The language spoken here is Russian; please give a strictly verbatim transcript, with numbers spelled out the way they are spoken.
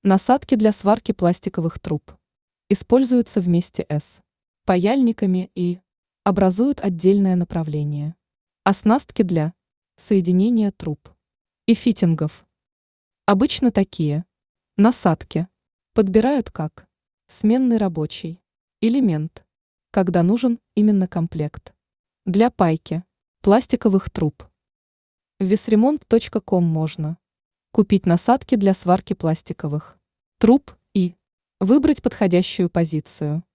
Насадки для сварки пластиковых труб используются вместе с паяльниками и образуют отдельное направление. Оснастки для соединения труб и фитингов. Обычно такие насадки подбирают как сменный рабочий элемент, когда нужен именно комплект. Для пайки пластиковых труб в весремонт точка ком можно купить насадки для сварки пластиковых труб и выбрать подходящую позицию.